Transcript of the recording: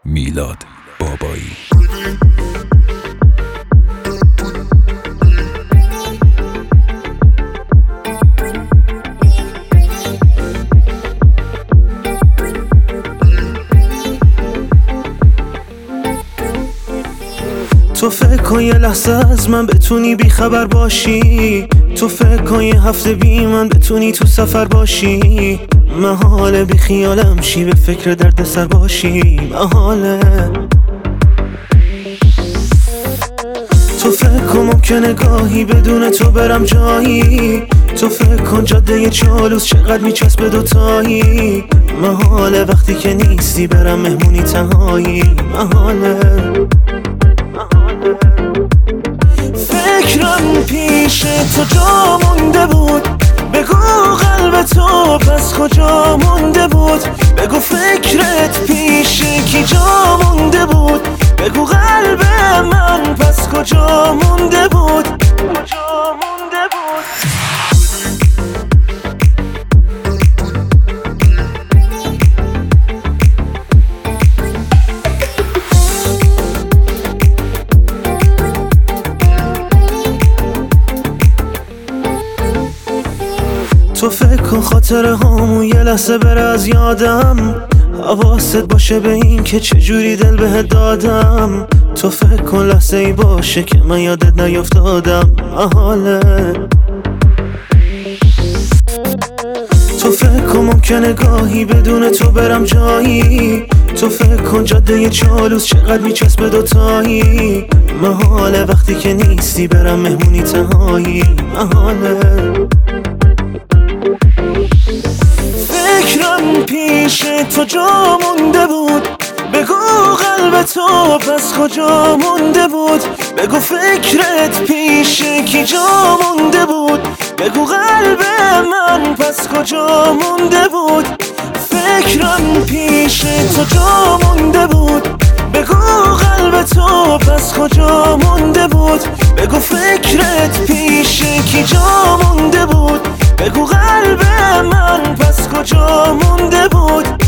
میلاد بابایی. تو فکر کن یه لحظه از من بتونی بی خبر باشی، تو فکر کن یه هفته بی من بتونی تو سفر باشی. محاله بی خیالم شی به فکر درد سر باشی، محاله. تو فکر کن ممکنه گاهی بدون تو برم جایی، تو فکر کن جاده چالوس چقدر میچسبه دوتایی. محاله وقتی که نیستی برم مهمونی تنهایی، محاله. فکرم پیش تو جا مونده بود، بگو قلب تو پس کجا مونده بود. بگو فکرت پیش کی جا مونده بود، بگو قلب من پس کجا مونده بود، کجا مونده بود. تو فکر کن خاطره هامون یه لحظه بره از یادم، حواست باشه به این که چجوری دل بهت دادم. تو فکر کن لحظه ای باشه که من یادت نیافتادم، محاله. تو فکر کن ممکنه گاهی بدون تو برم جایی، تو فکر کن جاده چالوس چقدر میچسبه دوتایی. محاله وقتی که نیستی برم مهمونی تنهایی، محاله. فکرم پیش تو جا مونده بود، بگو قلب تو پس کجا مونده بود. بگو فکرت پیش کی جا مونده بود، بگو قلب من پس کجا مونده بود. فکرم پیش تو جا مونده بود، بگو قلب تو پس کجا مونده بود. بگو فکرت پیش کی جا مونده بود، بگو قلب من پس کجا مونده بود.